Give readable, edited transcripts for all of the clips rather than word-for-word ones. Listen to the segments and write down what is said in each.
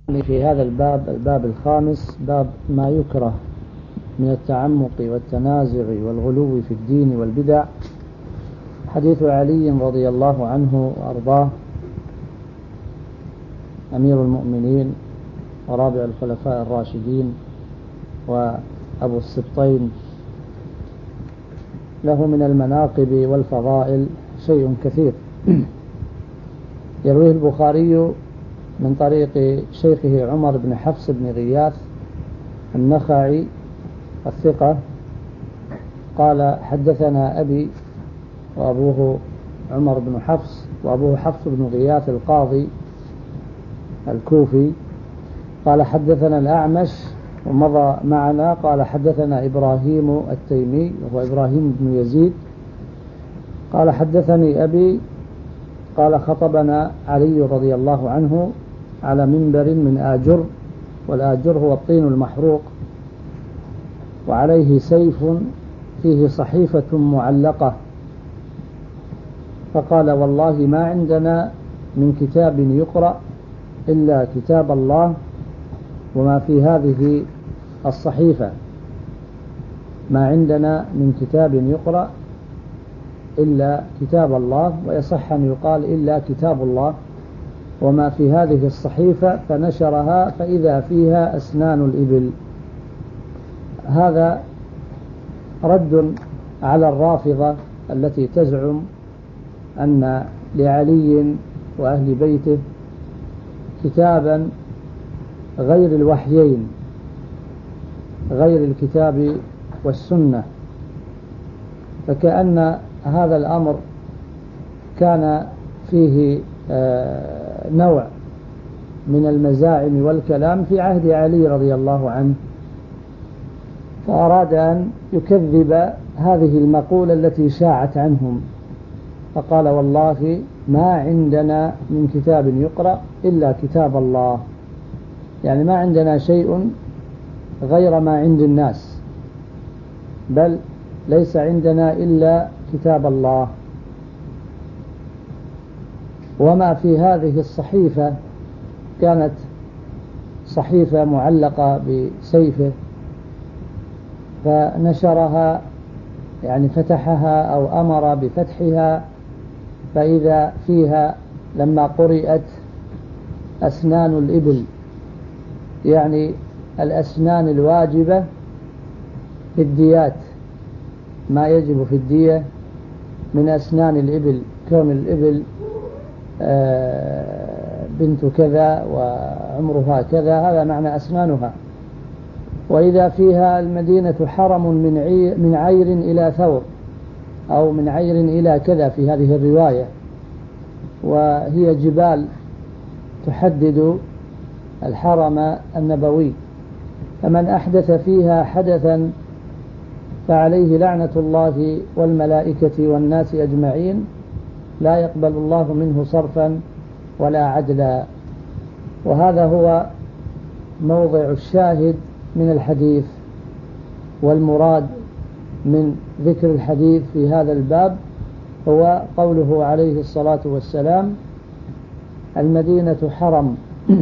في هذا الباب الخامس، باب ما يكره من التعمق والتنازع والغلو في الدين والبدع. حديث علي رضي الله عنه وأرضاه أمير المؤمنين ورابع الخلفاء الراشدين وأبو السبطين، له من المناقب والفضائل شيء كثير. يرويه البخاري من طريق شيخه عمر بن حفص بن غياث النخعي الثقة قال: حدثنا أبي، وأبوه عمر بن حفص، وأبوه حفص بن غياث القاضي الكوفي، قال: حدثنا الأعمش، ومضى معنا قال: حدثنا إبراهيم التيمي وهو إبراهيم بن يزيد، قال: حدثني أبي، قال: خطبنا علي رضي الله عنه على منبر من آجر، والآجر هو الطين المحروق، وعليه سيف فيه صحيفة معلقة، فقال: والله ما عندنا من كتاب يقرأ إلا كتاب الله وما في هذه الصحيفة. ما عندنا من كتاب يقرأ إلا كتاب الله، ويصح أن يقال إلا كتاب الله وما في هذه الصحيفة، فنشرها فإذا فيها أسنان الإبل. هذا رد على الرافضة التي تزعم أن لعلي وأهل بيته كتابا غير الوحيين، غير الكتاب والسنة، فكأن هذا الأمر كان فيه نوع من المزاعم والكلام في عهد علي رضي الله عنه، فأراد أن يكذب هذه المقولة التي شاعت عنهم، فقال: والله ما عندنا من كتاب يقرأ إلا كتاب الله، يعني ما عندنا شيء غير ما عند الناس، بل ليس عندنا إلا كتاب الله. وما في هذه الصحيفة كانت صحيفة معلقة بسيفه، فنشرها، يعني فتحها أو أمر بفتحها، فإذا فيها لما قرئت أسنان الإبل، يعني الأسنان الواجبة في الديات، ما يجب في الدية من أسنان الإبل، كون الإبل بنت كذا وعمرها كذا، هذا معنى أسنانها. وإذا فيها المدينة حرم من عير إلى ثور، أو من عير إلى كذا في هذه الرواية، وهي جبال تحدد الحرم النبوي، فمن أحدث فيها حدثا فعليه لعنة الله والملائكة والناس أجمعين، لا يقبل الله منه صرفا ولا عدلا. وهذا هو موضع الشاهد من الحديث، والمراد من ذكر الحديث في هذا الباب هو قوله عليه الصلاة والسلام: المدينة حرم،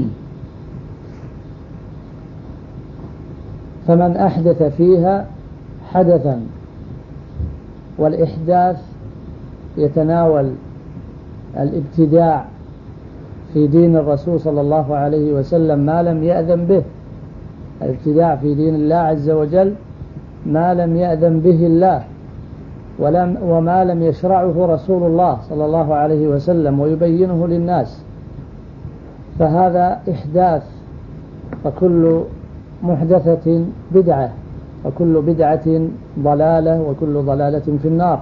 فمن أحدث فيها حدثا. والإحداث يتناول الابتداع في دين الرسول صلى الله عليه وسلم ما لم يأذن به، الابتداع في دين الله عز وجل ما لم يأذن به الله وما لم يشرعه رسول الله صلى الله عليه وسلم ويبينه للناس، فهذا إحداث. فكل محدثة بدعة، وكل بدعة ضلالة، وكل ضلالة في النار.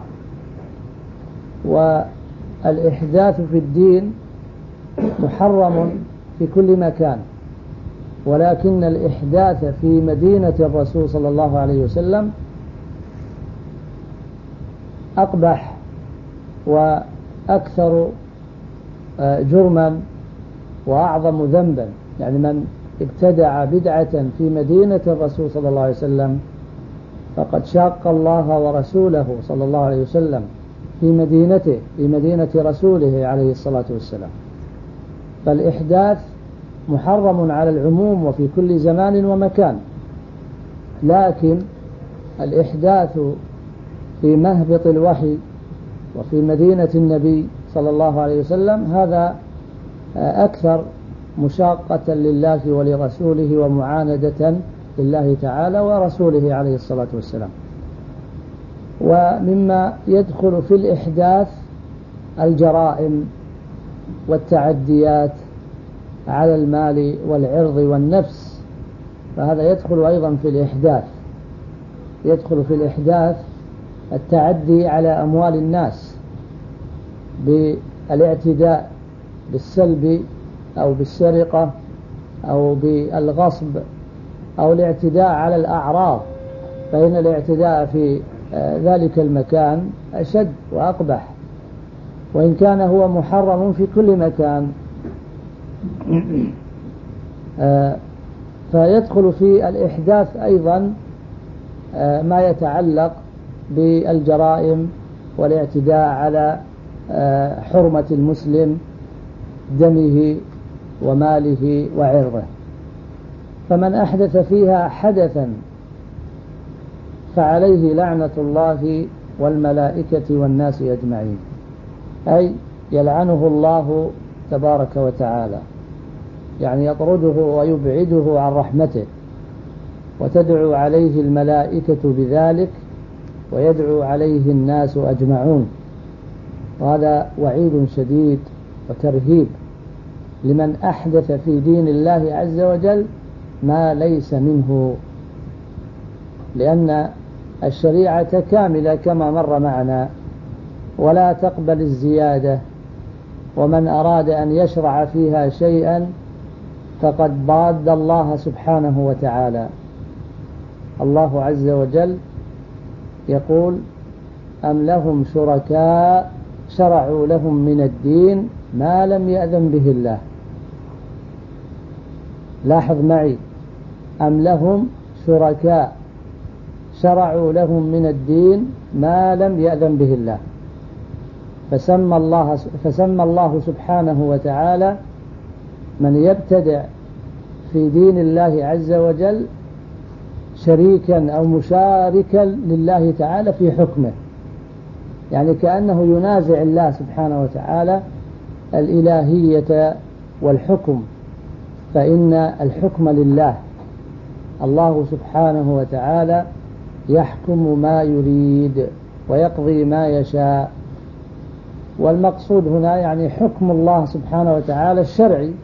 والإحداث في الدين محرم في كل مكان، ولكن الإحداث في مدينة الرسول صلى الله عليه وسلم أقبح وأكثر جرما وأعظم ذنبا. يعني من ابتدع بدعة في مدينة الرسول صلى الله عليه وسلم فقد شاق الله ورسوله صلى الله عليه وسلم في مدينته، في مدينة رسوله عليه الصلاة والسلام. فالإحداث محرم على العموم وفي كل زمان ومكان، لكن الإحداث في مهبط الوحي وفي مدينة النبي صلى الله عليه وسلم هذا أكثر مشاقة لله ولرسوله ومعاندة لله تعالى ورسوله عليه الصلاة والسلام. ومما يدخل في الإحداث الجرائم والتعديات على المال والعرض والنفس، فهذا يدخل أيضا في الإحداث. يدخل في الإحداث التعدي على أموال الناس بالاعتداء بالسلب أو بالسرقة أو بالغصب أو الاعتداء على الأعراض، فإن الاعتداء في ذلك المكان أشد وأقبح، وإن كان هو محرم في كل مكان. فيدخل في الإحداث أيضا ما يتعلق بالجرائم والاعتداء على حرمة المسلم، دمه وماله وعرضه. فمن أحدث فيها حدثا فعليه لعنة الله والملائكة والناس أجمعين، أي يلعنه الله تبارك وتعالى، يعني يطرده ويبعده عن رحمته، وتدعو عليه الملائكة بذلك ويدعو عليه الناس أجمعون. وهذا وعيد شديد وترهيب لمن أحدث في دين الله عز وجل ما ليس منه، لأن الشريعة كاملة كما مر معنا ولا تقبل الزيادة، ومن أراد أن يشرع فيها شيئا فقد ضاد الله سبحانه وتعالى. الله عز وجل يقول: أم لهم شركاء شرعوا لهم من الدين ما لم يأذن به الله. لاحظ معي: أم لهم شركاء شرعوا لهم من الدين ما لم يأذن به الله. فسمى الله سبحانه وتعالى من يبتدع في دين الله عز وجل شريكا أو مشاركا لله تعالى في حكمه، يعني كأنه ينازع الله سبحانه وتعالى الإلهية والحكم، فإن الحكم لله. الله سبحانه وتعالى يحكم ما يريد ويقضي ما يشاء، والمقصود هنا يعني حكم الله سبحانه وتعالى الشرعي،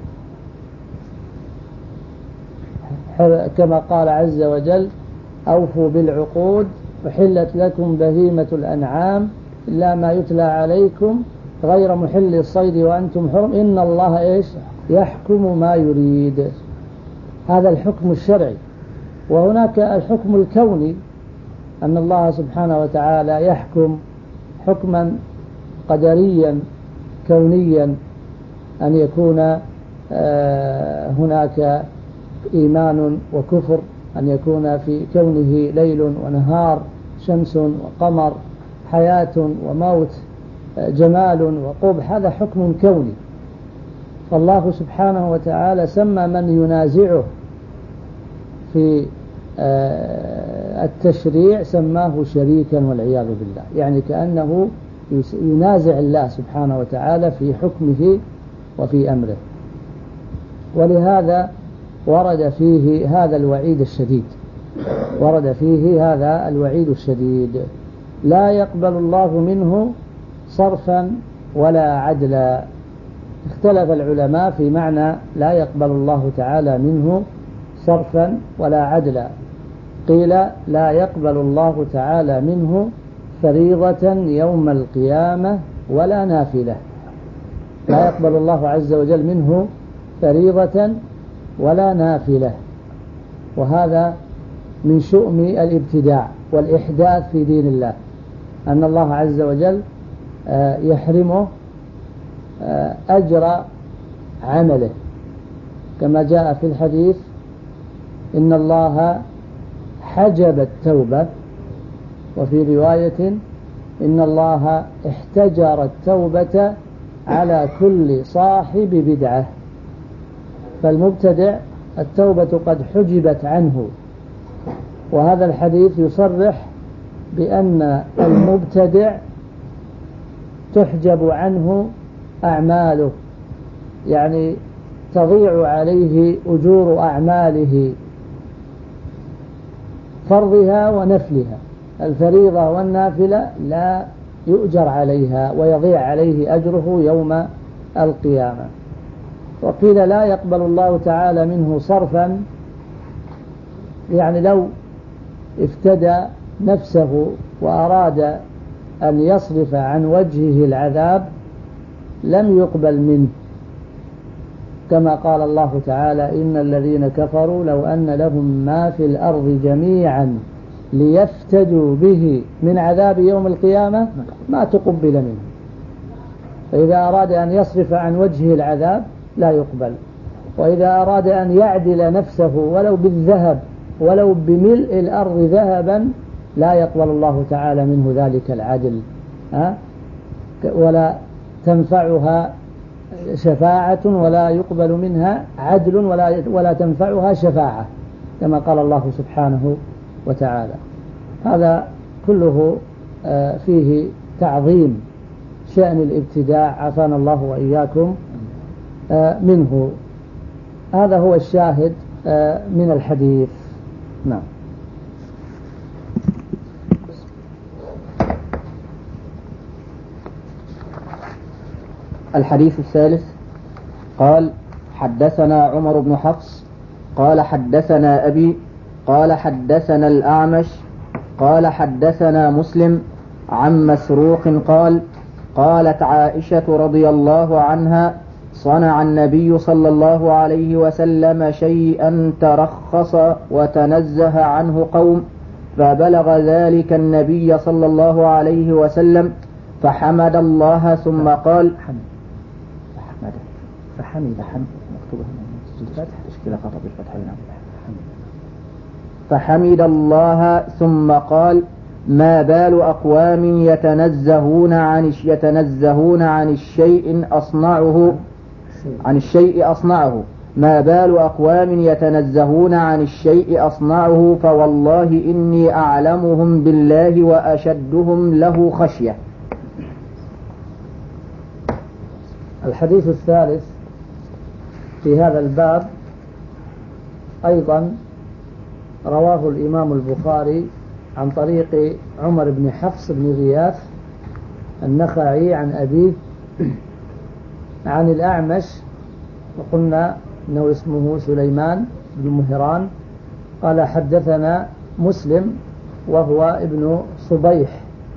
كما قال عز وجل: أوفوا بالعقود أحلت لكم بهيمة الأنعام إلا ما يتلى عليكم غير محل الصيد وأنتم حرم إن الله يحكم ما يريد. هذا الحكم الشرعي. وهناك الحكم الكوني، أن الله سبحانه وتعالى يحكم حكما قدريا كونيا، أن يكون هناك إيمان وكفر، أن يكون في كونه ليل ونهار، شمس وقمر، حياة وموت، جمال وقبح، هذا حكم كوني. فالله سبحانه وتعالى سمى من ينازعه في التشريع سماه شريكا والعياذ بالله، يعني كأنه ينازع الله سبحانه وتعالى في حكمه وفي أمره. ولهذا ورد فيه هذا الوعيد الشديد، ورد فيه هذا الوعيد الشديد: لا يقبل الله منه صرفا ولا عدلا. اختلف العلماء في معنى لا يقبل الله تعالى منه صرفا ولا عدلا. قيل: لا يقبل الله تعالى منه فريضة يوم القيامة ولا نافلة. لا يقبل الله عز وجل منه فريضة ولا نافلة. وهذا من شؤم الابتداع والإحداث في دين الله، أن الله عز وجل يحرمه أجر عمله، كما جاء في الحديث: إن الله حجب التوبة، وفي رواية: إن الله احتجر التوبة على كل صاحب بدعة. فالمبتدع التوبة قد حجبت عنه. وهذا الحديث يصرح بأن المبتدع تحجب عنه أعماله، يعني تضيع عليه أجور أعماله، فرضها ونفلها. الفريضة والنافلة لا يؤجر عليها ويضيع عليه أجره يوم القيامة. وقيل لا يقبل الله تعالى منه صرفا، يعني لو افتدى نفسه وأراد أن يصرف عن وجهه العذاب لم يقبل منه، كما قال الله تعالى: إن الذين كفروا لو أن لهم ما في الأرض جميعا ليفتدوا به من عذاب يوم القيامة ما تقبل منه. فإذا أراد أن يصرف عن وجهه العذاب لا يقبل، وإذا أراد أن يعدل نفسه ولو بالذهب ولو بملء الأرض ذهبا لا يقبل الله تعالى منه ذلك العدل، ولا تنفعها شفاعة ولا يقبل منها عدل ولا تنفعها شفاعة، كما قال الله سبحانه وتعالى. هذا كله فيه تعظيم شأن الابتداع، عافانا الله وإياكم منه. هذا هو الشاهد من الحديث. نعم. الحديث الثالث: قال: حدثنا عمر بن حفص قال حدثنا أبي قال حدثنا الأعمش قال حدثنا مسلم عن مسروق قال: قالت عائشة رضي الله عنها: صنع النبي صلى الله عليه وسلم شيئا ترخص وتنزه عنه قوم، فبلغ ذلك النبي صلى الله عليه وسلم فحمد الله ثم قال: فحمد الله ثم قال: ما بال أقوام يتنزهون عن الشيء أصنعه ما بال أقوام يتنزهون عن الشيء أصنعه فوالله إني أعلمهم بالله وأشدهم له خشية. الحديث الثالث في هذا الباب أيضا رواه الإمام البخاري عن طريق عمر بن حفص بن غياث النخعي عن أبيه عن الأعمش، وقلنا أنه اسمه سليمان بن مهران، قال: حدثنا مسلم وهو ابن صبيح،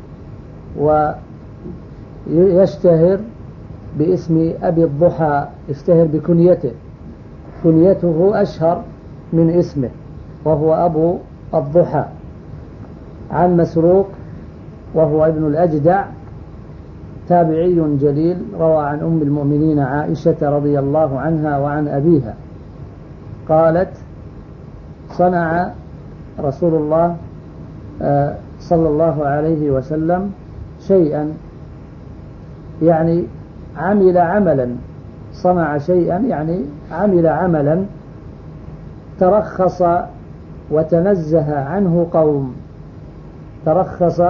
ويشتهر باسم أبي الضحى، يشتهر بكنيته، كنيته أشهر من اسمه، وهو أبو الضحى. عن مسروق وهو ابن الأجدع، تابعي جليل، روى عن أم المؤمنين عائشة رضي الله عنها وعن أبيها قالت: صنع رسول الله صلى الله عليه وسلم شيئا، يعني عمل عملا، صنع شيئا يعني عمل عملا ترخص وتنزه عنه قوم، ترخص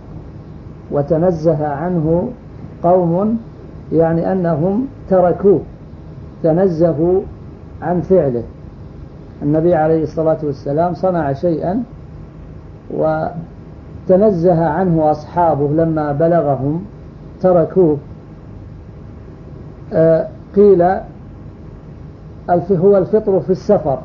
وتنزه عنه قوم يعني أنهم تركوه، تنزهوا عن فعله. النبي عليه الصلاة والسلام صنع شيئا وتنزه عنه أصحابه لما بلغهم تركوه. قيل هو الفطر في السفر،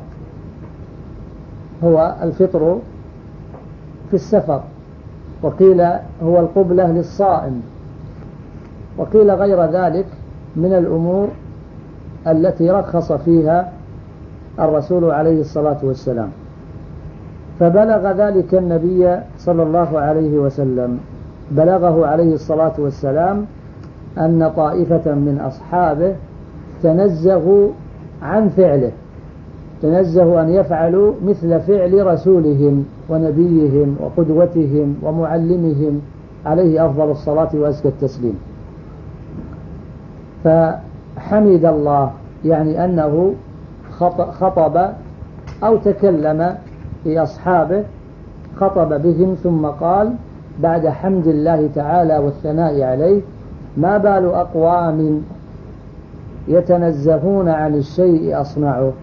هو الفطر في السفر، وقيل هو القبلة للصائم، وقيل غير ذلك من الأمور التي رخص فيها الرسول عليه الصلاة والسلام. فبلغ ذلك النبي صلى الله عليه وسلم، بلغه عليه الصلاة والسلام أن طائفة من أصحابه تنزهوا عن فعله، تنزهوا أن يفعلوا مثل فعل رسولهم ونبيهم وقدوتهم ومعلمهم عليه أفضل الصلاة وأزكى التسليم. فحمد الله، يعني أنه خطب أو تكلم في أصحابه، خطب بهم ثم قال بعد حمد الله تعالى والثناء عليه: ما بال أقوام يتنزهون عن الشيء أصنعه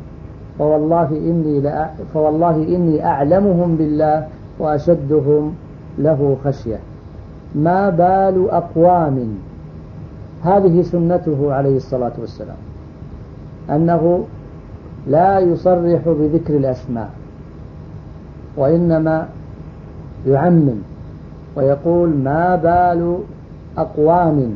فوالله إني أعلمهم بالله وأشدهم له خشية. ما بال أقوام، هذه سنته عليه الصلاة والسلام، أنه لا يصرح بذكر الأسماء، وإنما يعمم ويقول: ما بال أقوام،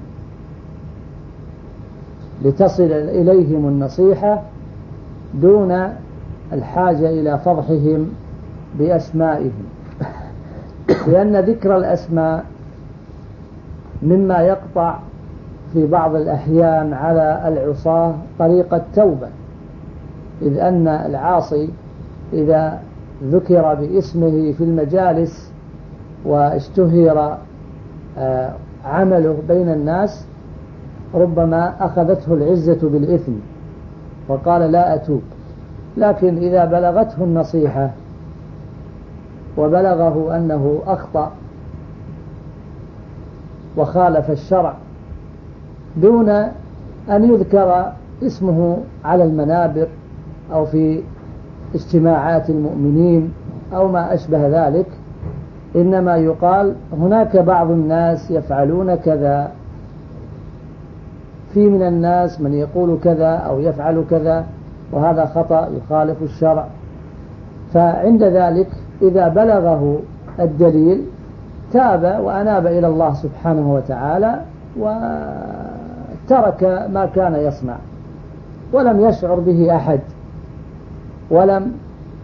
لتصل إليهم النصيحة دون الحاجة إلى فضحهم بأسمائهم، لأن ذكر الأسماء مما يقطع في بعض الأحيان على العصاة طريق التوبة، إذ أن العاصي إذا ذكر باسمه في المجالس واشتهر عمله بين الناس ربما أخذته العزة بالإثم وقال: لا أتوب. لكن إذا بلغته النصيحة وبلغه أنه أخطأ وخالف الشرع دون أن يذكر اسمه على المنابر أو في اجتماعات المؤمنين أو ما أشبه ذلك، إنما يقال: هناك بعض الناس يفعلون كذا، في من الناس من يقول كذا أو يفعل كذا، وهذا خطأ يخالف الشرع. فعند ذلك إذا بلغه الدليل تاب وأناب إلى الله سبحانه وتعالى وترك ما كان يصنع، ولم يشعر به أحد، ولم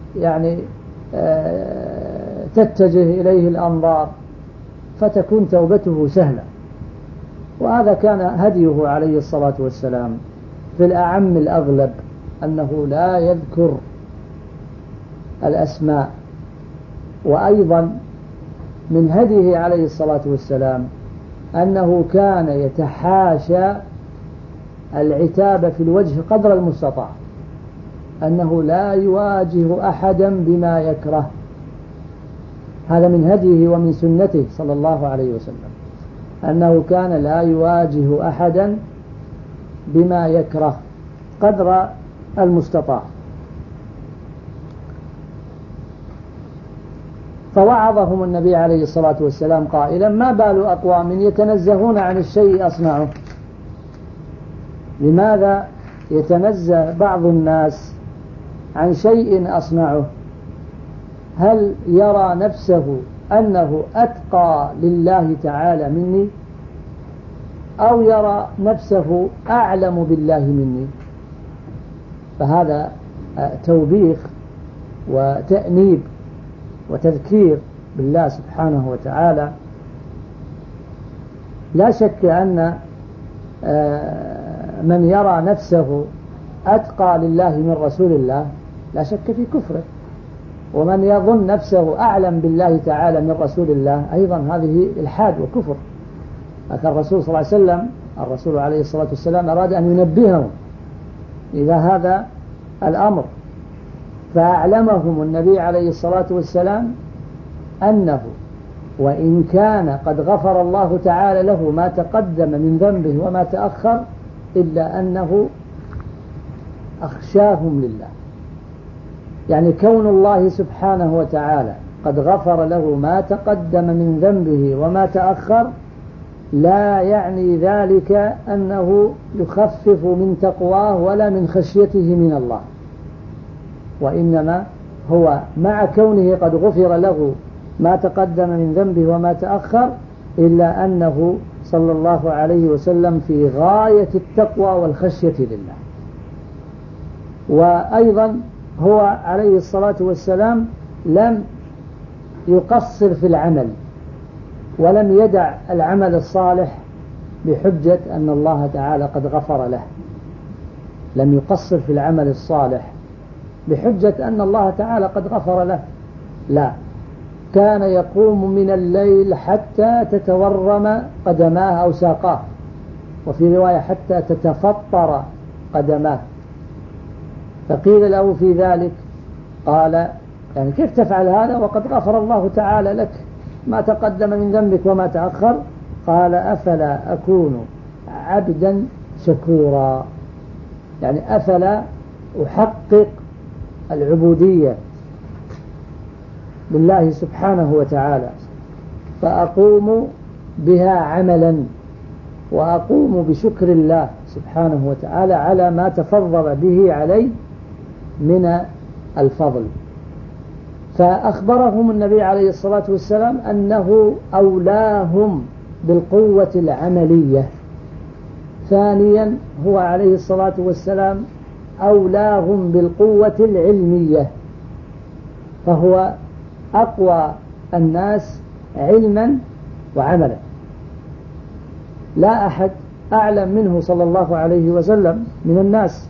تتجه إليه الأنظار، فتكون توبته سهلة. وهذا كان هديه عليه الصلاة والسلام في الأعم الأغلب، أنه لا يذكر الأسماء. وأيضا من هديه عليه الصلاة والسلام أنه كان يتحاشى العتاب في الوجه قدر المستطاع، أنه لا يواجه أحدا بما يكره. هذا من هديه ومن سنته صلى الله عليه وسلم، أنه كان لا يواجه أحدا بما يكره قدر المستطاع. فوعظهم النبي عليه الصلاة والسلام قائلا: ما بال أقوام يتنزهون عن الشيء أصنعه. لماذا يتنزه بعض الناس عن شيء أصنعه؟ هل يرى نفسه أنه أتقى لله تعالى مني، أو يرى نفسه أعلم بالله مني؟ فهذا توبيخ وتأنيب وتذكير بالله سبحانه وتعالى. لا شك أن من يرى نفسه أتقى لله من رسول الله لا شك في كفره، ومن يظن نفسه أعلم بالله تعالى من رسول الله أيضا هذه إلحاد وكفر. لكن الرسول صلى الله عليه وسلم، الرسول عليه الصلاة والسلام أراد أن ينبههم إلى هذا الأمر، فأعلمهم النبي عليه الصلاة والسلام أنه وإن كان قد غفر الله تعالى له ما تقدم من ذنبه وما تأخر، إلا أنه أخشاهم لله. يعني كون الله سبحانه وتعالى قد غفر له ما تقدم من ذنبه وما تأخر لا يعني ذلك أنه يخفف من تقواه ولا من خشيته من الله، وإنما هو مع كونه قد غفر له ما تقدم من ذنبه وما تأخر، إلا أنه صلى الله عليه وسلم في غاية التقوى والخشية لله. وأيضا هو عليه الصلاة والسلام لم يقصر في العمل، ولم يدع العمل الصالح بحجة أن الله تعالى قد غفر له. لم يقصر في العمل الصالح بحجة أن الله تعالى قد غفر له، لا، كان يقوم من الليل حتى تتورم قدماه أو ساقاه، وفي رواية حتى تتفطر قدماه، فقيل له في ذلك قال يعني كيف تفعل هذا وقد غفر الله تعالى لك ما تقدم من ذنبك وما تأخر؟ قال أفلا أكون عبدا شكورا، يعني أفلا أحقق العبودية لله سبحانه وتعالى فأقوم بها عملا وأقوم بشكر الله سبحانه وتعالى على ما تفضل به علي من الفضل. فأخبرهم النبي عليه الصلاة والسلام أنه أولاهم بالقوة العملية. ثانيا هو عليه الصلاة والسلام أولاهم بالقوة العلمية، فهو أقوى الناس علما وعملا، لا أحد أعلم منه صلى الله عليه وسلم من الناس،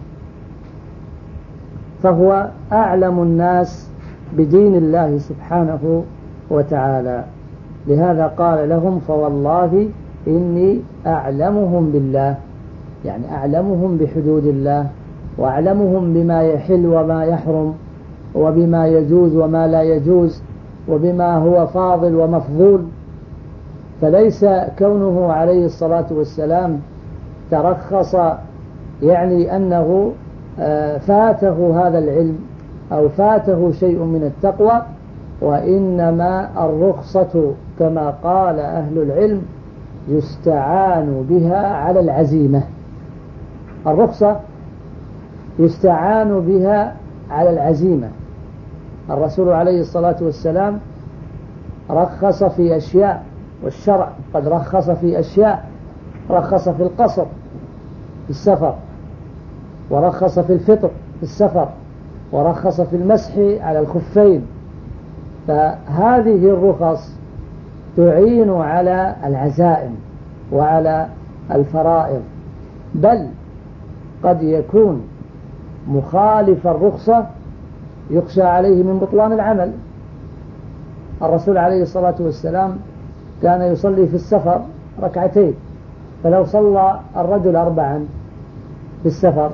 فهو أعلم الناس بدين الله سبحانه وتعالى. لهذا قال لهم فوالله إني أعلمهم بالله، يعني أعلمهم بحدود الله وأعلمهم بما يحل وما يحرم وبما يجوز وما لا يجوز وبما هو فاضل ومفضول. فليس كونه عليه الصلاة والسلام ترخص يعني أنه فاته هذا العلم أو فاته شيء من التقوى، وإنما الرخصة كما قال أهل العلم يستعان بها على العزيمة. الرخصة يستعان بها على العزيمة. الرسول عليه الصلاة والسلام رخص في أشياء، والشرع قد رخص في أشياء، رخص في القصر في السفر، ورخص في الفطر في السفر، ورخص في المسح على الخفين. فهذه الرخص تعين على العزائم وعلى الفرائض، بل قد يكون مخالف الرخصة يخشى عليه من بطلان العمل. الرسول عليه الصلاة والسلام كان يصلي في السفر ركعتين، فلو صلى الرجل 4 في السفر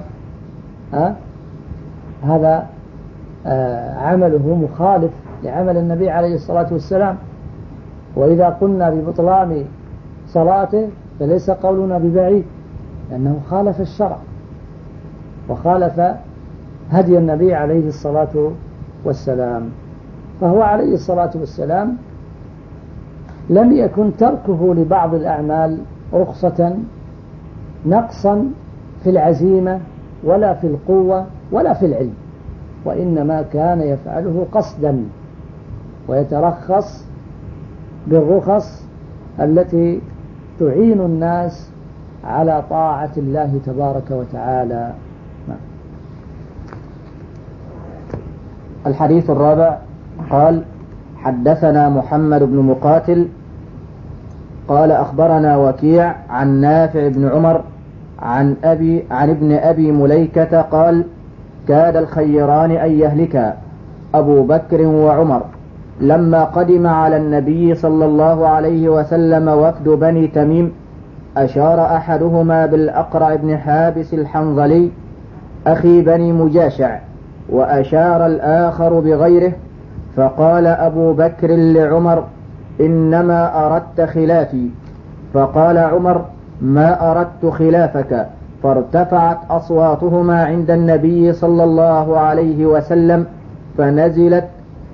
هذا عمله مخالف لعمل النبي عليه الصلاة والسلام. وإذا قلنا ببطلان صلاته فليس قولنا ببعيد، لأنه خالف الشرع وخالف هدي النبي عليه الصلاة والسلام. فهو عليه الصلاة والسلام لم يكن تركه لبعض الأعمال رخصة نقصا في العزيمة ولا في القوة ولا في العلم، وإنما كان يفعله قصدا ويترخص بالرخص التي تعين الناس على طاعة الله تبارك وتعالى. الحديث الرابع قال حدثنا محمد بن مقاتل قال أخبرنا وكيع عن نافع بن عمر عن ابن أبي مليكة قال كاد الخيران أن يهلكا أبو بكر وعمر لما قدم على النبي صلى الله عليه وسلم وفد بني تميم، أشار أحدهما بالأقرع بن حابس الحنظلي أخي بني مجاشع، وأشار الآخر بغيره، فقال أبو بكر لعمر إنما أردت خلافي، فقال عمر ما أردت خلافك، فارتفعت أصواتهما عند النبي صلى الله عليه وسلم فنزلت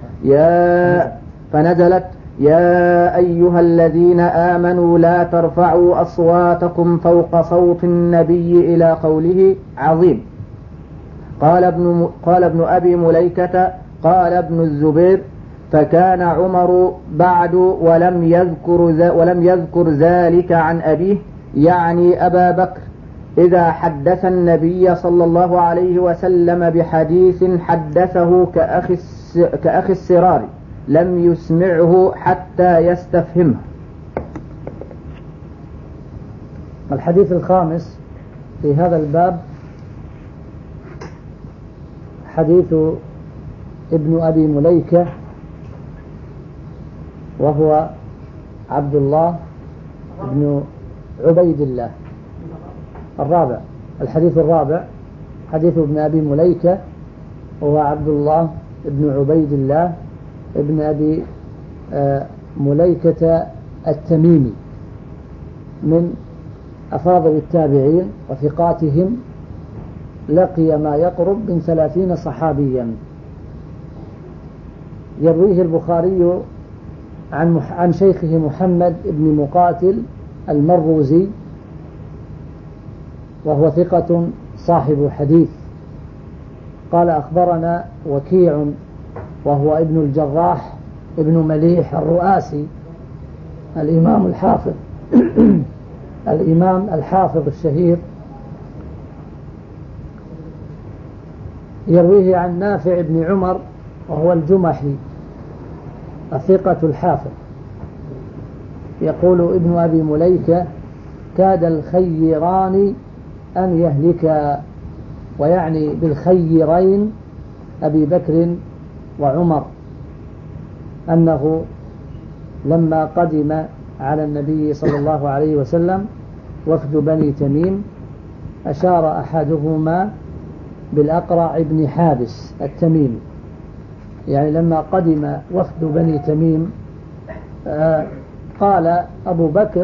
يا أيها الذين آمنوا لا ترفعوا أصواتكم فوق صوت النبي إلى قوله عظيم. قال ابن أبي مليكة قال ابن الزبير فكان عمر بعد ولم يذكر ذلك عن أبيه يعني أبا بكر إذا حدث النبي صلى الله عليه وسلم بحديث حدثه كأخ السرار لم يسمعه حتى يستفهمه. الحديث الخامس في هذا الباب حديث ابن أبي مليكة، وهو عبد الله بن عبيد الله. الرابع، الحديث الرابع حديث ابن أبي مليكة هو عبد الله بن عبيد الله ابن أبي مليكة التميمي من أفاضل التابعين وثقاتهم، لقي ما يقرب من 30 صحابيا. يرويه البخاري عن شيخه محمد بن مقاتل المروزي، وهو ثقة صاحب حديث. قال أخبرنا وكيع وهو ابن الجراح ابن مليح الرؤاسي الإمام الحافظ الإمام الحافظ الشهير، يرويه عن نافع بن عمر وهو الجمحي الثقة الحافظ. يقول ابن أبي مليكة: كاد الخيران أن يهلكا، ويعني بالخيرين أبي بكر وعمر، أنه لما قدم على النبي صلى الله عليه وسلم وفد بني تميم أشار أحدهما بالأقرع بن حابس التميمي، يعني لما قدم وفد بني تميم قال أبو بكر: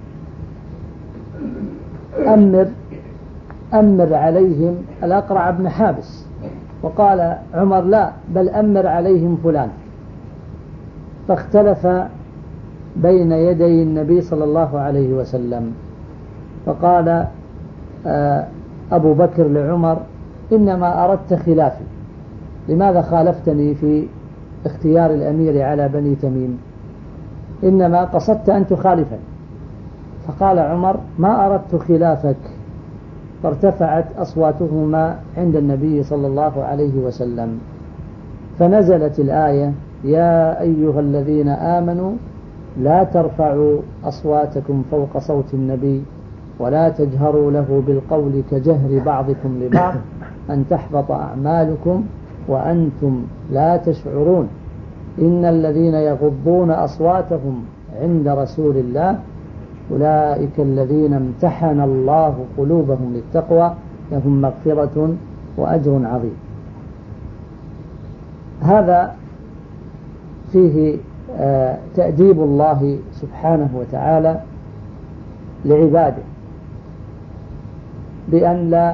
أمر عليهم الأقرع بن حابس، وقال عمر: لا، بل أمر عليهم فلان. فاختلف بين يدي النبي صلى الله عليه وسلم، فقال أبو بكر لعمر: إنما أردت خلافي، لماذا خالفتني في اختيار الأمير على بني تميم؟ إنما قصدت أن تخالفني. فقال عمر: ما أردت خلافك. فارتفعت أصواتهما عند النبي صلى الله عليه وسلم، فنزلت الآية: يا أيها الذين آمنوا لا ترفعوا أصواتكم فوق صوت النبي ولا تجهروا له بالقول كجهر بعضكم لبعض أن تحبط أعمالكم وأنتم لا تشعرون إن الذين يغضون أصواتهم عند رسول الله أولئك الذين امتحن الله قلوبهم للتقوى لهم مغفرة وأجر عظيم. هذا فيه تأديب الله سبحانه وتعالى لعباده بأن لا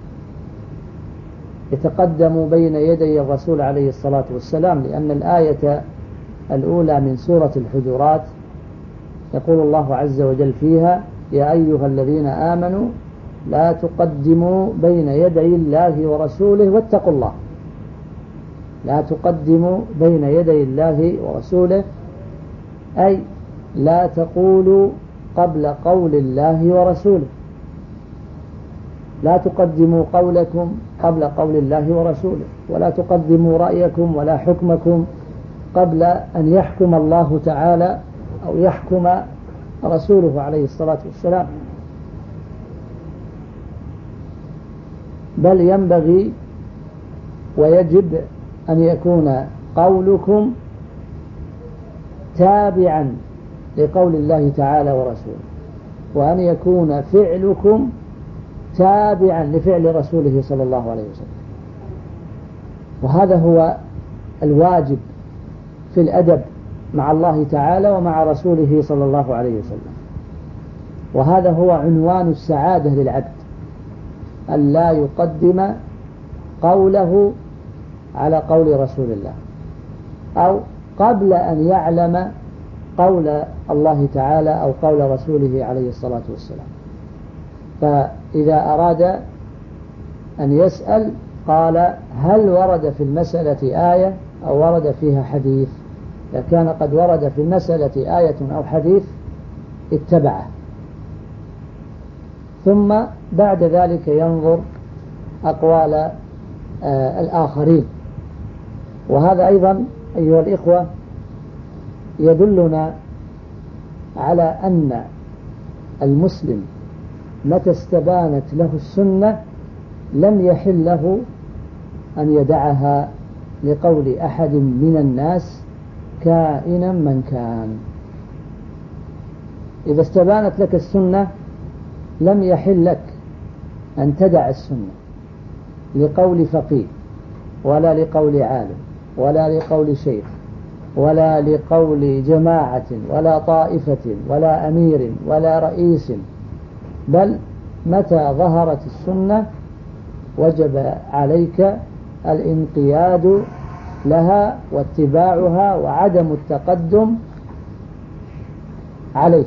يتقدموا بين يدي الرسول عليه الصلاة والسلام، لأن الآية الأولى من سورة الحجرات يقول الله عز وجل فيها: يا أيها الذين آمنوا لا تقدموا بين يدي الله ورسوله واتقوا الله. لا تقدموا بين يدي الله ورسوله، أي لا تقولوا قبل قول الله ورسوله، لا تقدموا قولكم قبل قول الله ورسوله، ولا تقدموا رأيكم ولا حكمكم قبل أن يحكم الله تعالى أو يحكم رسوله عليه الصلاة والسلام، بل ينبغي ويجب أن يكون قولكم تابعا لقول الله تعالى ورسوله، وأن يكون فعلكم تابعا لفعل رسوله صلى الله عليه وسلم. وهذا هو الواجب في الأدب مع الله تعالى ومع رسوله صلى الله عليه وسلم، وهذا هو عنوان السعادة للعبد، أن لا يقدم قوله على قول رسول الله أو قبل أن يعلم قول الله تعالى أو قول رسوله عليه الصلاة والسلام. فإذا أراد أن يسأل قال: هل ورد في المسألة آية أو ورد فيها حديث؟ إذا كان قد ورد في المسألة آية أو حديث اتبعه، ثم بعد ذلك ينظر أقوال الآخرين. وهذا أيضا أيها الإخوة يدلنا على أن المسلم متى استبانت له السنة لم يحل له أن يدعها لقول أحد من الناس كائنا من كان. إذا استبانت لك السنة لم يحل لك أن تدع السنة لقول فقيه ولا لقول عالم ولا لقول شيخ ولا لقول جماعة ولا طائفة ولا أمير ولا رئيس، بل متى ظهرت السنة وجب عليك الانقياد لها واتباعها وعدم التقدم عليه.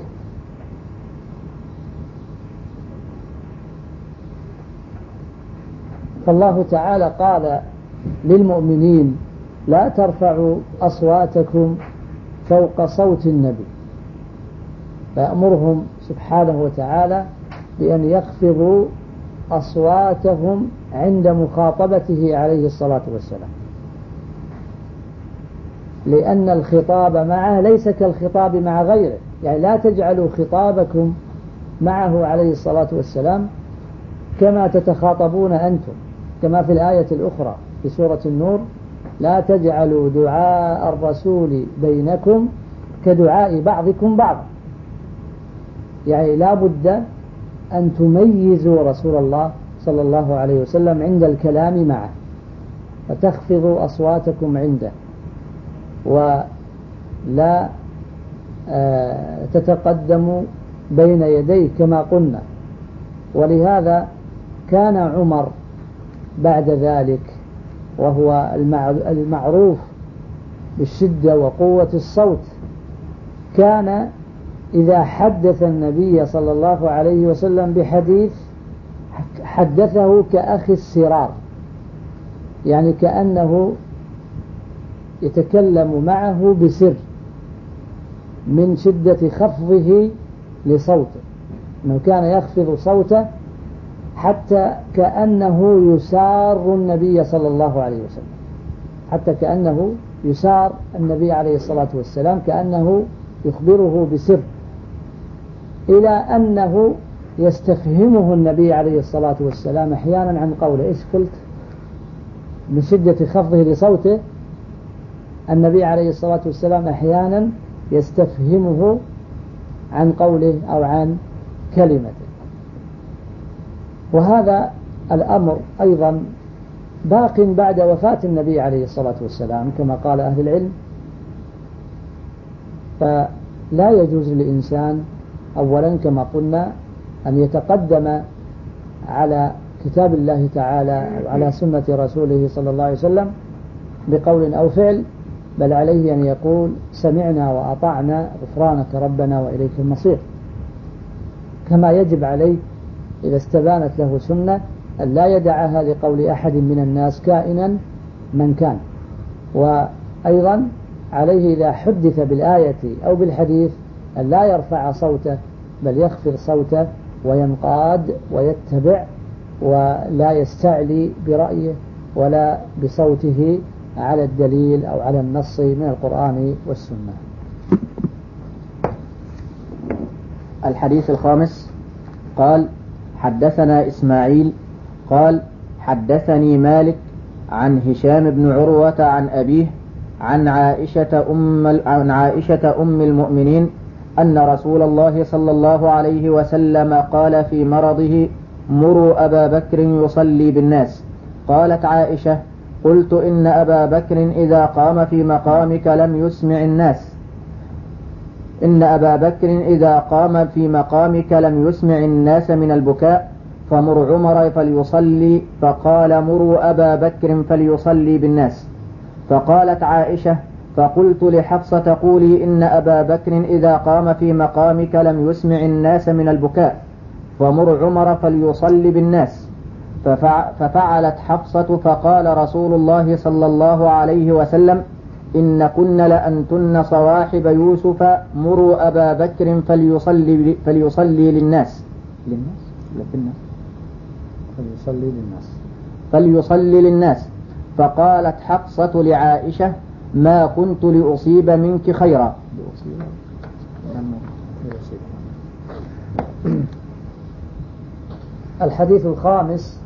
فالله تعالى قال للمؤمنين: لا ترفعوا أصواتكم فوق صوت النبي، فيأمرهم سبحانه وتعالى بأن يخفضوا أصواتهم عند مخاطبته عليه الصلاة والسلام، لأن الخطاب معه ليس كالخطاب مع غيره. يعني لا تجعلوا خطابكم معه عليه الصلاة والسلام كما تتخاطبون أنتم، كما في الآية الأخرى في سورة النور: لا تجعلوا دعاء الرسول بينكم كدعاء بعضكم بعضا. يعني لا بد أن تميزوا رسول الله صلى الله عليه وسلم عند الكلام معه، فتخفضوا أصواتكم عنده ولا تتقدموا بين يديه كما قلنا. ولهذا كان عمر بعد ذلك، وهو المعروف بالشدة وقوة الصوت، كان إذا حدث النبي صلى الله عليه وسلم بحديث حدثه كأخي السرار، يعني كأنه يتكلم معه بسر من شدة خفضه لصوته، أنه كان يخفض صوته حتى كأنه يسار النبي صلى الله عليه وسلم، حتى كأنه يسار النبي عليه الصلاة والسلام، كأنه يخبره بسر، إلى أنه يستفهمه النبي عليه الصلاة والسلام أحيانا عن قوله: إيش قلت؟ من شدة خفضه لصوته النبي عليه الصلاة والسلام أحيانا يستفهمه عن قوله أو عن كلمته. وهذا الأمر أيضا باق بعد وفاة النبي عليه الصلاة والسلام كما قال أهل العلم. فلا يجوز للإنسان أولا كما قلنا أن يتقدم على كتاب الله تعالى أو على سنة رسوله صلى الله عليه وسلم بقول أو فعل، بل عليه أن يقول: سمعنا وأطعنا غفرانك ربنا وإليك المصير. كما يجب عليه إذا استبانت له سنة أن لا يدعها لقول أحد من الناس كائنا من كان. وأيضا عليه إذا حدث بالآية أو بالحديث أن لا يرفع صوته، بل يخفض صوته وينقاد ويتبع، ولا يستعلي برأيه ولا بصوته على الدليل أو على النص من القرآن والسنة. الحديث الخامس: قال: حدثنا إسماعيل قال: حدثني مالك عن هشام بن عروة عن أبيه عن عائشة أم المؤمنين أن رسول الله صلى الله عليه وسلم قال في مرضه: مروا أبا بكر يصلي بالناس. قالت عائشة: قلت إن أبا بكر إذا قام في مقامك لم يسمع الناس، إن أبا بكر إذا قام في مقامك لم يسمع الناس من البكاء، فمر عمر فليصلي. فقال: مروا أبا بكر فليصلي بالناس. فقالت عائشة: فقلت لحفصة: قولي إن أبا بكر إذا قام في مقامك لم يسمع الناس من البكاء، فمر عمر فليصلي بالناس. ففعلت حفصة. فقال رسول الله صلى الله عليه وسلم: إن كن لأنتن صواحب يوسف، مروا أبا بكر فليصلي للناس. فليصلي للناس. فقالت حفصة لعائشة: ما كنت لأصيب منك خيرا. الحديث الخامس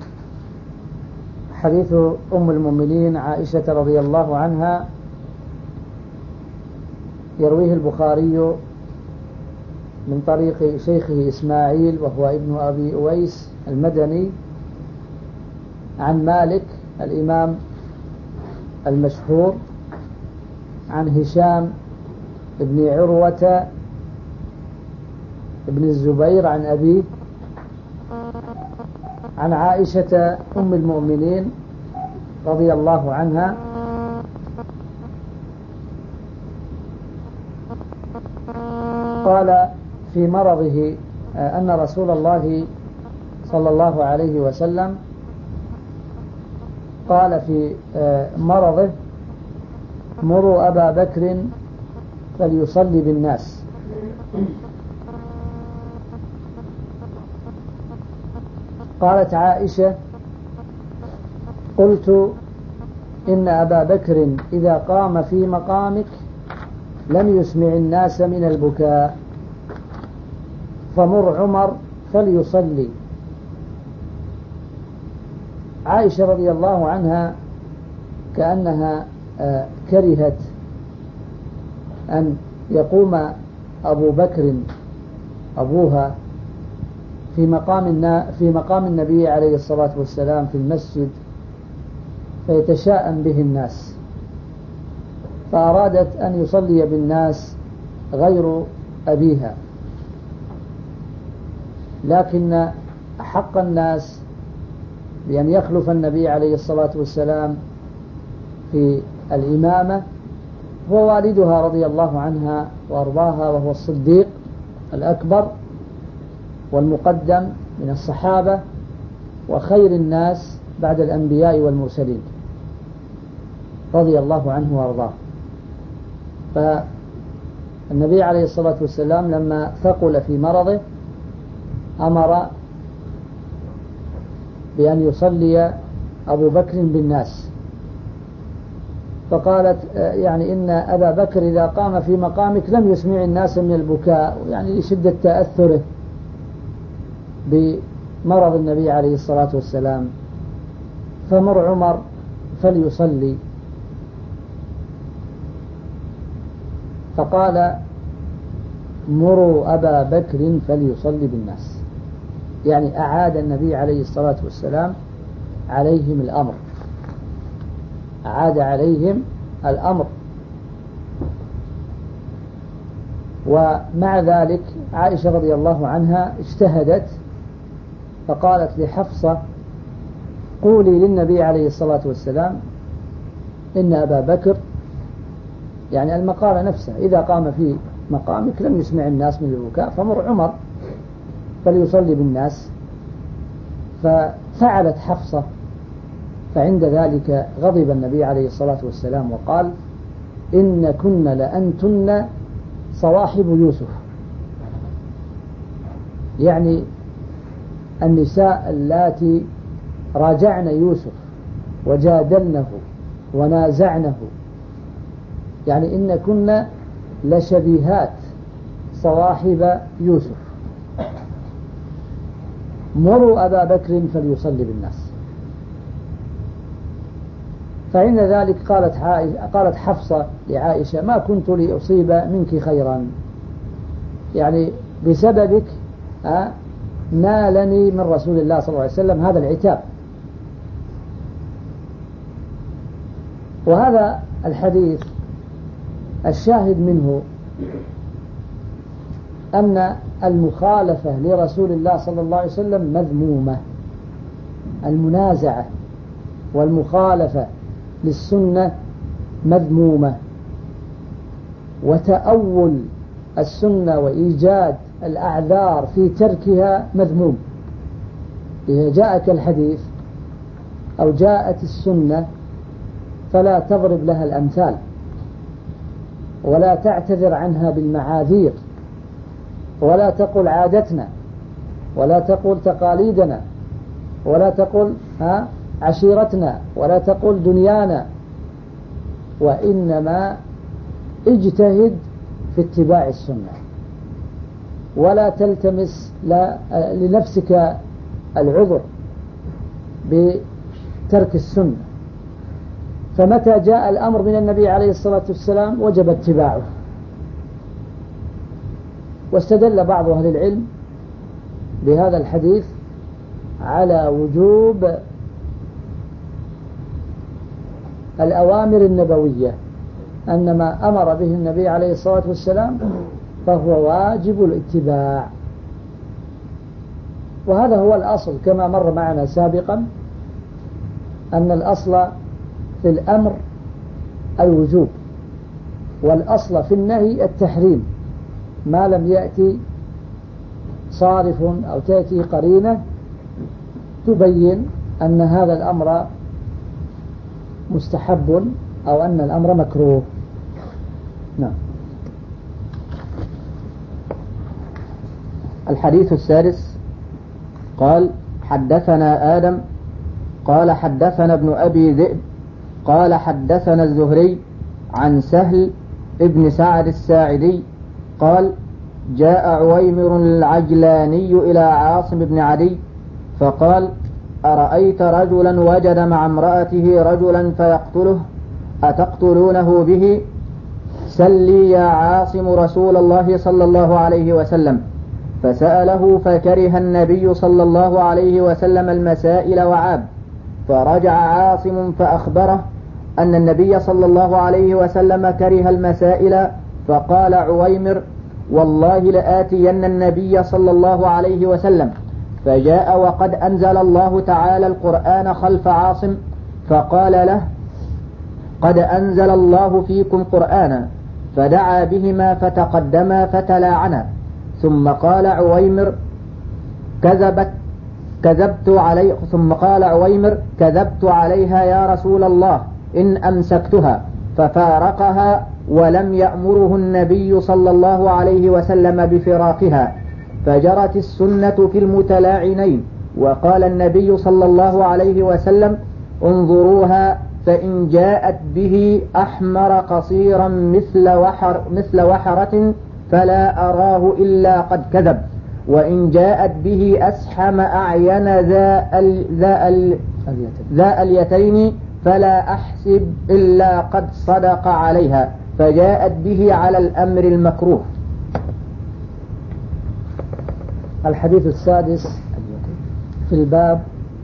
حديث أم المؤمنين عائشة رضي الله عنها، يرويه البخاري من طريق شيخه إسماعيل وهو ابن أبي أويس المدني عن مالك الإمام المشهور عن هشام بن عروة بن الزبير عن أبيه عن عائشة أم المؤمنين رضي الله عنها قال في مرضه أن رسول الله صلى الله عليه وسلم قال في مرضه: مروا أبا بكر فليصلي بالناس. قالت عائشة: قلت إن أبا بكر إذا قام في مقامك لم يسمع الناس من البكاء، فمر عمر فليصلي. عائشة رضي الله عنها كأنها كرهت أن يقوم أبو بكر أبوها في مقام النبي عليه الصلاة والسلام في المسجد فيتشاءم به الناس، فأرادت أن يصلي بالناس غير أبيها، لكن أحق الناس بأن يخلف النبي عليه الصلاة والسلام في الإمامة هو والدها رضي الله عنها وأرضاها، وهو الصديق الأكبر والمقدم من الصحابة وخير الناس بعد الأنبياء والمرسلين رضي الله عنه وأرضاه. فالنبي عليه الصلاة والسلام لما ثقل في مرضه أمر بأن يصلي أبو بكر بالناس، فقالت يعني إن أبا بكر إذا قام في مقامك لم يسمع الناس من البكاء، يعني لشدة تأثره بمرض النبي عليه الصلاة والسلام، فمر عمر فليصلي. فقال: مروا أبا بكر فليصلي بالناس، يعني أعاد النبي عليه الصلاة والسلام عليهم الأمر، أعاد عليهم الأمر. ومع ذلك عائشة رضي الله عنها اجتهدت فقالت لحفصة: قولي للنبي عليه الصلاة والسلام إن أبا بكر، يعني المقالة نفسها، إذا قام في مقامك لم يسمع الناس من البكاء فمر عمر فليصلي بالناس. ففعلت حفصة، فعند ذلك غضب النبي عليه الصلاة والسلام وقال: إن كن لأنتن صواحب يوسف، يعني النساء اللاتي راجعن يوسف وجادلنه ونازعنه، يعني إن كن لشبيهات صواحب يوسف. مروا أبا بكر فليصلي بالناس. فعند ذلك قالت حفصة لعائشة: ما كنت لأصيب منك خيرا، يعني بسببك نالني من رسول الله صلى الله عليه وسلم هذا العتاب. وهذا الحديث الشاهد منه أن المخالفة لرسول الله صلى الله عليه وسلم مذمومة، المنازعة والمخالفة للسنة مذمومة، وتأول السنة وإيجاد الأعذار في تركها مذموم. إذا جاءك الحديث أو جاءت السنة فلا تضرب لها الأمثال ولا تعتذر عنها بالمعاذير، ولا تقل عادتنا، ولا تقل تقاليدنا، ولا تقل عشيرتنا، ولا تقل دنيانا، وإنما اجتهد في اتباع السنة، ولا تلتمس لنفسك العذر بترك السنة. فمتى جاء الأمر من النبي عليه الصلاة والسلام وجب اتباعه. واستدل بعض أهل العلم بهذا الحديث على وجوب الأوامر النبوية أن ما أمر به النبي عليه الصلاة والسلام فهو واجب الاتباع، وهذا هو الأصل كما مر معنا سابقا، أن الأصل في الأمر الوجوب، والأصل في النهي التحريم، ما لم يأتي صارف أو تأتي قرينة تبين أن هذا الأمر مستحب أو أن الأمر مكروه. نعم. الحديث السادس قال حدثنا آدم قال حدثنا ابن أبي ذئب قال حدثنا الزهري عن سهل ابن سعد الساعدي قال جاء عويمر العجلاني إلى عاصم بن عدي فقال أرأيت رجلا وجد مع امرأته رجلا فيقتله أتقتلونه به؟ سلي يا عاصم رسول الله صلى الله عليه وسلم. فسأله فكره النبي صلى الله عليه وسلم المسائل وعاب، فرجع عاصم فأخبره أن النبي صلى الله عليه وسلم كره المسائل، فقال عويمر والله لآتين النبي صلى الله عليه وسلم، فجاء وقد أنزل الله تعالى القرآن خلف عاصم فقال له قد أنزل الله فيكم قرآنا، فدعا بهما فتقدما فتلاعنا، ثم قال عويمر كذبت عليها يا رسول الله إن أمسكتها، ففارقها ولم يأمره النبي صلى الله عليه وسلم بفراقها، فجرت السنة في المتلاعنين، وقال النبي صلى الله عليه وسلم انظروها فإن جاءت به أحمر قصيرا مثل وحرة فلا أراه إلا قد كذب، وإن جاءت به أسحم أعين ذا اليتين فلا أحسب إلا قد صدق عليها، فجاءت به على الأمر المكروه. الحديث السادس في الباب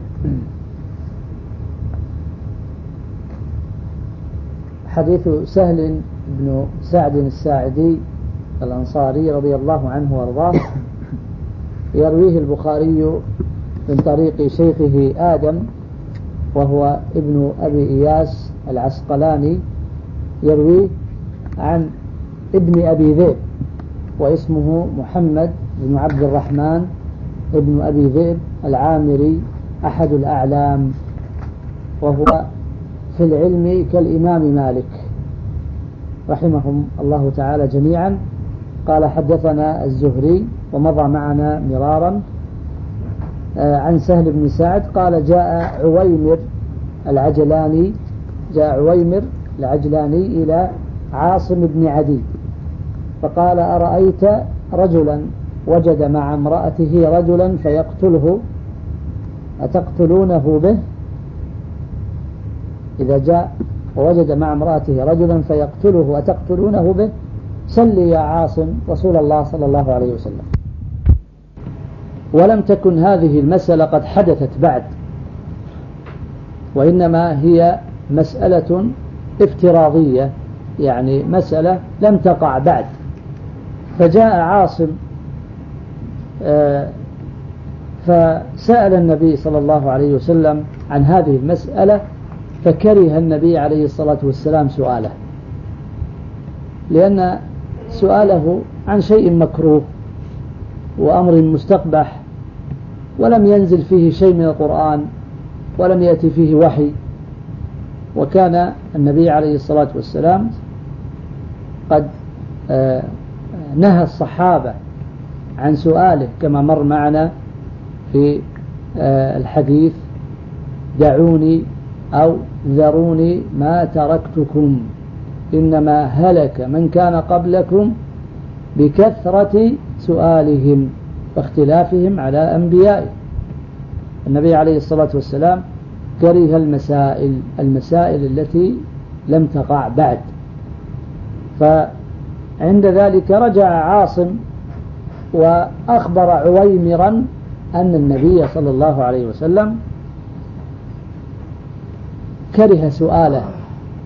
حديث سهل بن سعد الساعدي الأنصاري رضي الله عنه وارضاه، يرويه البخاري من طريق شيخه آدم وهو ابن أبي إياس العسقلاني، يرويه عن ابن أبي ذئب واسمه محمد بن عبد الرحمن ابن أبي ذئب العامري أحد الأعلام، وهو في العلم كالإمام مالك رحمهم الله تعالى جميعا. قال حدثنا الزهري ومضى معنا مرارا عن سهل بن سعد قال جاء عويمر العجلاني إلى عاصم بن عدي فقال أرأيت رجلا وجد مع امرأته رجلا فيقتله أتقتلونه به؟ إذا جاء ووجد مع امرأته رجلا فيقتله أتقتلونه به؟ سلي يا عاصم رسول الله صلى الله عليه وسلم. ولم تكن هذه المسألة قد حدثت بعد، وإنما هي مسألة افتراضية، يعني مسألة لم تقع بعد. فجاء عاصم فسأل النبي صلى الله عليه وسلم عن هذه المسألة، فكره النبي عليه الصلاة والسلام سؤاله، لأن سؤاله عن شيء مكروه وأمر مستقبح، ولم ينزل فيه شيء من القرآن ولم يأتي فيه وحي، وكان النبي عليه الصلاة والسلام قد نهى الصحابة عن سؤاله كما مر معنا في الحديث دعوني أو ذروني ما تركتكم إنما هلك من كان قبلكم بكثرة سؤالهم واختلافهم على أنبيائه. النبي عليه الصلاة والسلام كره المسائل التي لم تقع بعد. فعند ذلك رجع عاصم وأخبر عويمرا أن النبي صلى الله عليه وسلم كره سؤاله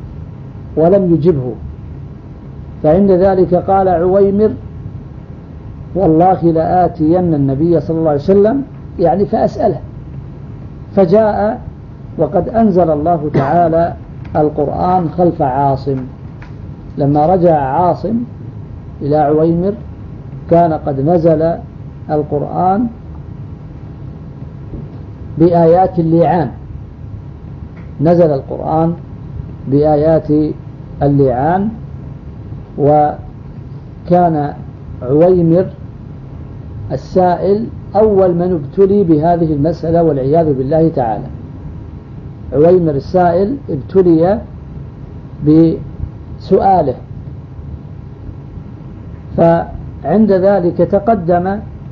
ولم يجبه. فعند ذلك قال عويمر والله لآتين النبي صلى الله عليه وسلم يعني فأسأله. فجاء وقد أنزل الله تعالى القرآن خلف عاصم. لما رجع عاصم إلى عويمر كان قد نزل القرآن بآيات اللعان، نزل القرآن بآيات اللعان. وكان عويمر السائل أول من ابتلي بهذه المسألة والعياذ بالله تعالى. عويمر السائل ابتلي بسؤاله، فعند ذلك تقدم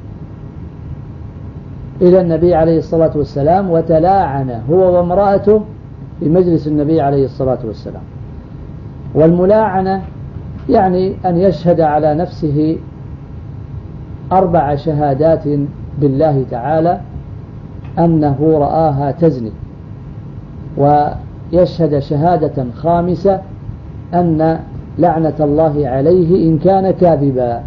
إلى النبي عليه الصلاة والسلام وتلاعن هو وامرأته بمجلس النبي عليه الصلاة والسلام. والملاعنة يعني أن يشهد على نفسه 4 شهادات بالله تعالى أنه رآها تزني، ويشهد شهادة خامسة أن لعنة الله عليه إن كان كاذبا.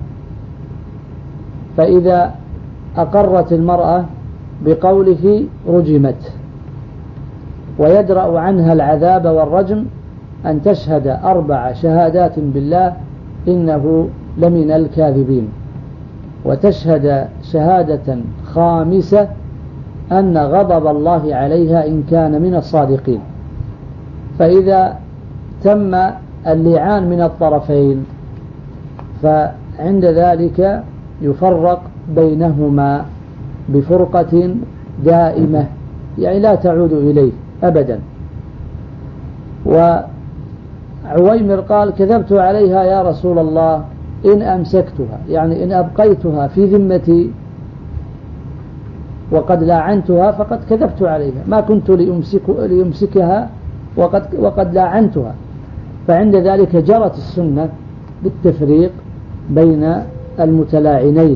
فإذا أقرت المرأة بقوله رجمت، ويدرأ عنها العذاب والرجم أن تشهد 4 شهادات بالله إنه لمن الكاذبين، وتشهد شهادة خامسة أن غضب الله عليها إن كان من الصادقين. فإذا تم اللعان من الطرفين فعند ذلك يفرق بينهما بفرقة دائمة، يعني لا تعود إليه أبدا. وعويمر قال كذبت عليها يا رسول الله إن أمسكتها، يعني إن أبقيتها في ذمتي وقد لاعنتها فقد كذبت عليها، ما كنت ليمسكها وقد لاعنتها. فعند ذلك جرت السنة بالتفريق بين المتلاعنين.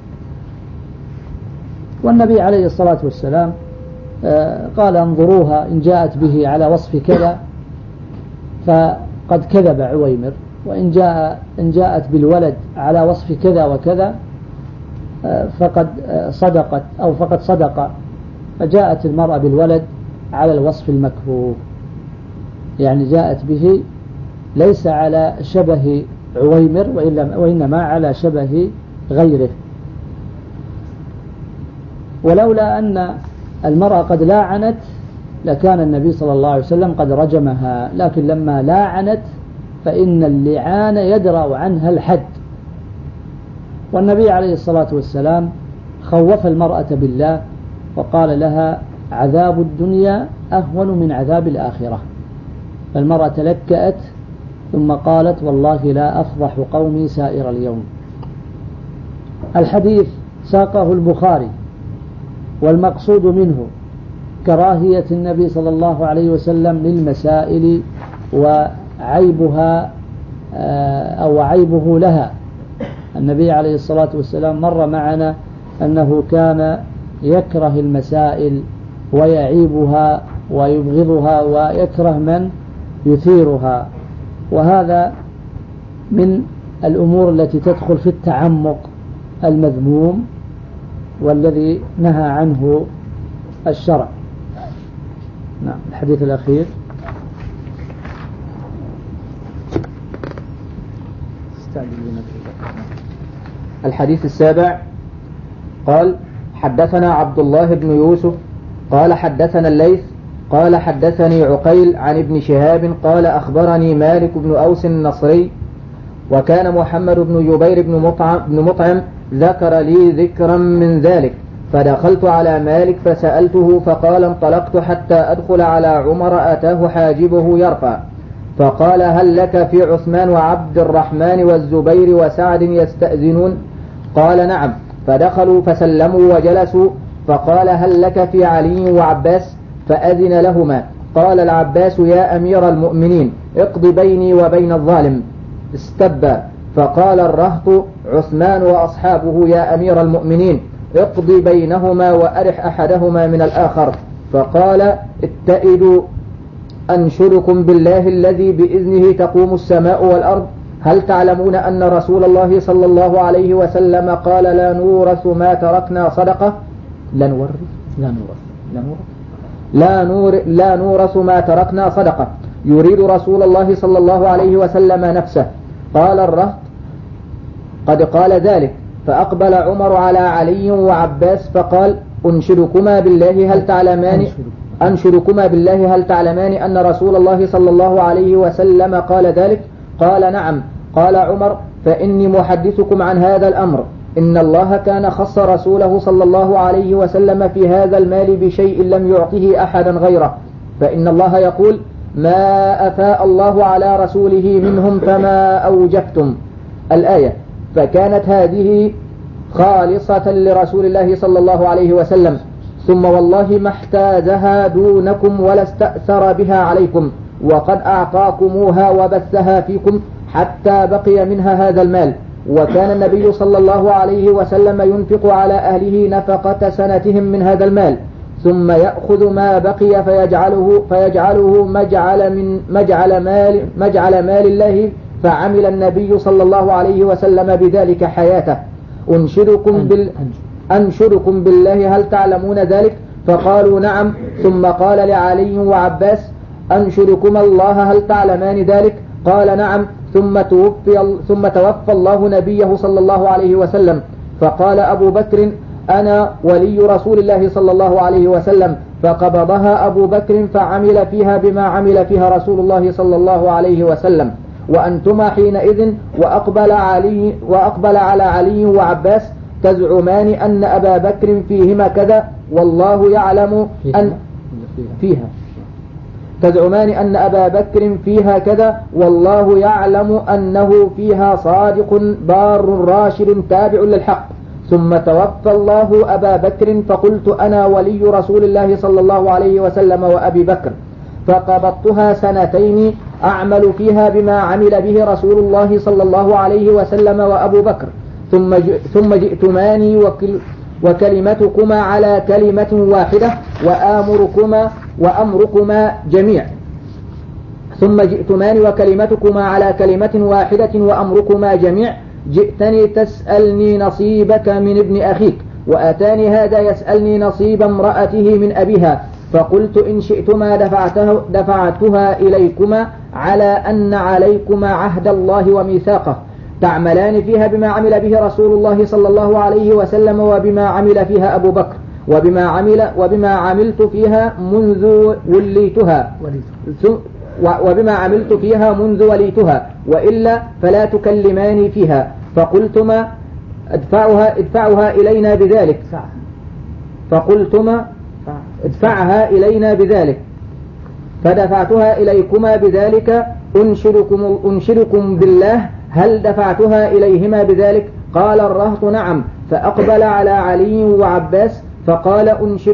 والنبي عليه الصلاة والسلام قال انظروها إن جاءت به على وصف كذا فقد كذب عويمر، وإن جاءت بالولد على وصف كذا وكذا فقد صدقت أو فقد صدق. فجاءت المرأة بالولد على الوصف المكروه، يعني جاءت به ليس على شبه عويمر وإنما على شبه غيره. ولولا أن المرأة قد لاعنت لكان النبي صلى الله عليه وسلم قد رجمها، لكن لما لاعنت فإن اللعان يدرأ عنها الحد. والنبي عليه الصلاة والسلام خوف المرأة بالله وقال لها عذاب الدنيا أهون من عذاب الآخرة. فالمرأة تلكأت ثم قالت والله لا أفضح قومي سائر اليوم. الحديث ساقه البخاري، والمقصود منه كراهية النبي صلى الله عليه وسلم للمسائل وعيبها أو عيبه لها. النبي عليه الصلاة والسلام مر معنا أنه كان يكره المسائل ويعيبها ويبغضها ويكره من يثيرها، وهذا من الأمور التي تدخل في التعمق المذموم والذي نهى عنه الشرع. نعم. الحديث الأخير. الحديث السابع قال حدثنا عبد الله بن يوسف قال حدثنا الليث قال حدثني عقيل عن ابن شهاب قال أخبرني مالك بن أوس النصري وكان محمد بن جبير بن مطعم ذكر لي ذكرا من ذلك، فدخلت على مالك فسألته فقال انطلقت حتى أدخل على عمر أتاه حاجبه يرفع، فقال هل لك في عثمان وعبد الرحمن والزبير وسعد يستأذنون؟ قال نعم. فدخلوا فسلموا وجلسوا، فقال هل لك في علي وعباس؟ فأذن لهما. قال العباس يا أمير المؤمنين اقض بيني وبين الظالم. استبى، فقال الرهط عثمان وأصحابه يا أمير المؤمنين اقض بينهما وأرح أحدهما من الآخر. فقال اتئدوا أنشدكم بالله الذي بإذنه تقوم السماء والأرض هل تعلمون أن رسول الله صلى الله عليه وسلم قال لا نورث ما تركنا صدقة لا نورث ما تركنا صدقة يريد رسول الله صلى الله عليه وسلم نفسه. قال الرهط قد قال ذلك، فأقبل عمر على علي وعباس فقال أنشدكما بالله هل تعلمان أن رسول الله صلى الله عليه وسلم قال ذلك؟ قال نعم. قال عمر فإني محدثكم عن هذا الأمر، إن الله كان خص رسوله صلى الله عليه وسلم في هذا المال بشيء لم يعطه أحدا غيره، فإن الله يقول ما أفاء الله على رسوله منهم فما أوجفتم الآية، فكانت هذه خالصة لرسول الله صلى الله عليه وسلم، ثم والله ما احتاجها دونكم ولا استأثر بها عليكم، وقد أعطاكموها وبثها فيكم حتى بقي منها هذا المال. وكان النبي صلى الله عليه وسلم ينفق على أهله نفقة سنتهم من هذا المال، ثم يأخذ ما بقي فيجعله مجعل مال الله، فعمل النبي صلى الله عليه وسلم بذلك حياته. أنشدكم بالله هل تعلمون ذلك؟ فقالوا نعم. ثم قال لعلي وعباس أنشدكما الله هل تعلمان ذلك؟ قال نعم. ثم توفى الله نبيه صلى الله عليه وسلم، فقال أبو بكر أنا ولي رسول الله صلى الله عليه وسلم، فقبضها أبو بكر فعمل فيها بما عمل فيها رسول الله صلى الله عليه وسلم، وأنتما حينئذ وأقبل على علي وعباس تزعمان أن أبا بكر فيهما كذا والله يعلم تزعمان أن أبا بكر فيها كذا والله يعلم أنه فيها صادق بار راشد تابع للحق. ثم توفى الله أبا بكر، فقلت أنا ولي رسول الله صلى الله عليه وسلم وأبي بكر، فقبضتها سنتين أعمل فيها بما عمل به رسول الله صلى الله عليه وسلم وأبو بكر، ثم جئتماني وكلمتكما على كلمة واحدة وأمركما جميع. ثم جئتماني وكلمتكما على كلمة واحدة وأمركما جميع. جئتني تسألني نصيبك من ابن أخيك، وأتاني هذا يسألني نصيب امرأته من أبيها، فقلت إن شئتما دفعتها إليكما على أن عليكما عهد الله وميثاقه، تعملان فيها بما عمل به رسول الله صلى الله عليه وسلم وبما عمل فيها أبو بكر وبما عملت فيها منذ وليتها وإلا فلا تكلماني فيها. فقلتما ادفعها إلينا بذلك فدفعتها إليكما بذلك. أنشدكم بالله هل دفعتها إليهما بذلك؟ قال الرهط نعم. فأقبل على علي وعباس فقال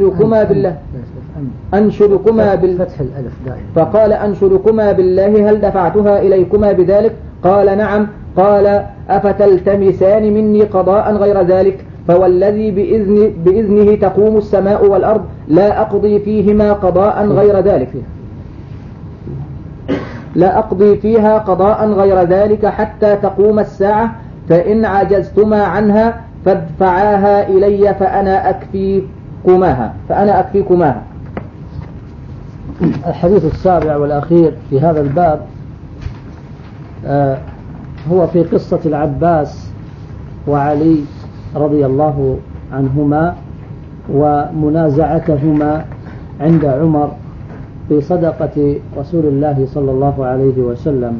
فقال أنشدكما بالله هل دفعتها إليكما بذلك؟ قال نعم. قال أفتلتمسان مني قضاء غير ذلك؟ فوالذي بإذنه تقوم السماء والأرض لا أقضي فيها قضاء غير ذلك حتى تقوم الساعة، فإن عجزتما عنها فادفعاها إلي فأنا أكفيكماها. الحديث السابع والأخير في هذا الباب هو في قصة العباس وعلي رضي الله عنهما ومنازعتهما عند عمر في صدقة رسول الله صلى الله عليه وسلم.